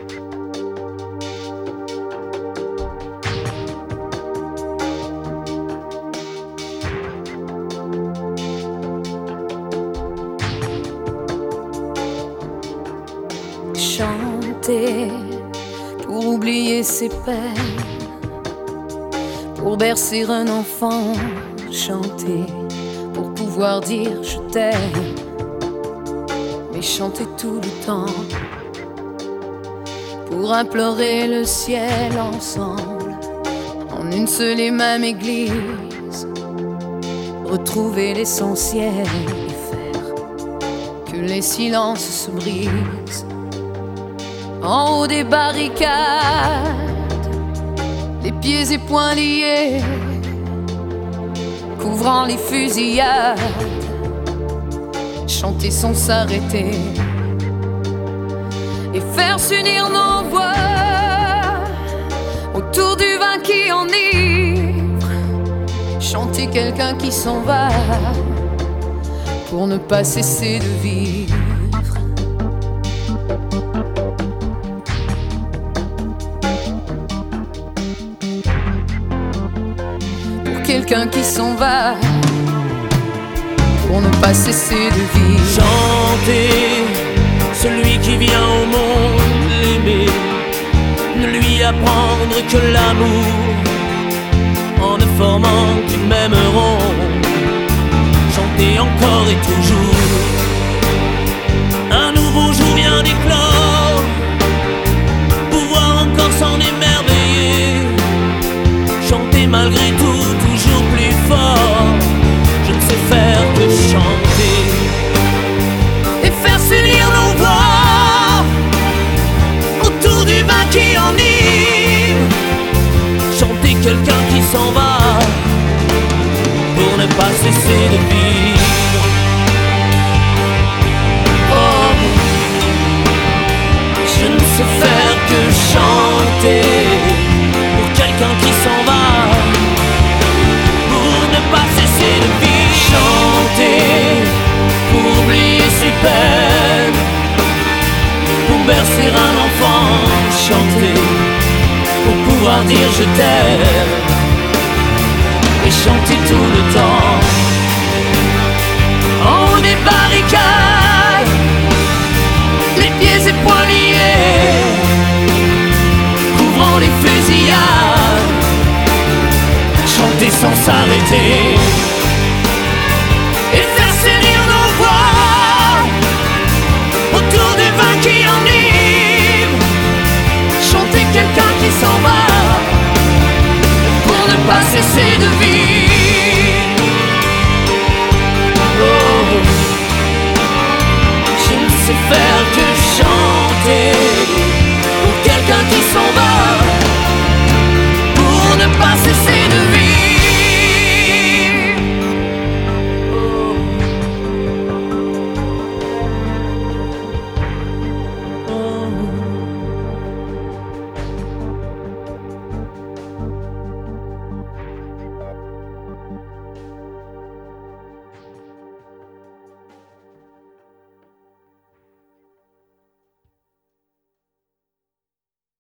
Chanter pour oublier ses peines, pour bercer un enfant. Chanter pour pouvoir dire je t'aime, mais chanter tout le temps pour implorer le ciel ensemble en une seule et même église, retrouver l'essentiel et faire que les silences se brisent. En haut des barricades, les pieds et poings liés, couvrant les fusillades, chanter sans s'arrêter et faire s'unir nos voix autour du vin qui enivre, chanter quelqu'un qui s'en va pour ne pas cesser de vivre. Quelqu'un qui s'en va pour ne pas cesser de vivre. Chanter celui qui vient au monde l'aimer, ne lui apprendre que l'amour en ne formant qu'une même ronde. Chanter encore et toujours, un nouveau jour vient d'éclore, pouvoir encore s'en émerveiller. Chanter malgré tout, toujours plus fort. Je ne sais faire que chanter et faire s'unir nos voix autour du vin qui enivre. Chanter quelqu'un qui s'en va pour ne pas cesser de vivre. Oh, je ne sais faire que chanter pour quelqu'un qui s'en va, pour ne pas cesser de vivre. Chanter pour oublier ses peines, pour bercer un enfant. Chanter pour pouvoir dire je t'aime et chanter tout le temps. En haut des barricades, les pieds et poings liés, couvrant les fusillades, chanter sans s'arrêter et faire s'unir nos voix autour du vin qui enivre. Chanter quelqu'un qui s'en va pour ne pas cesser de vivre.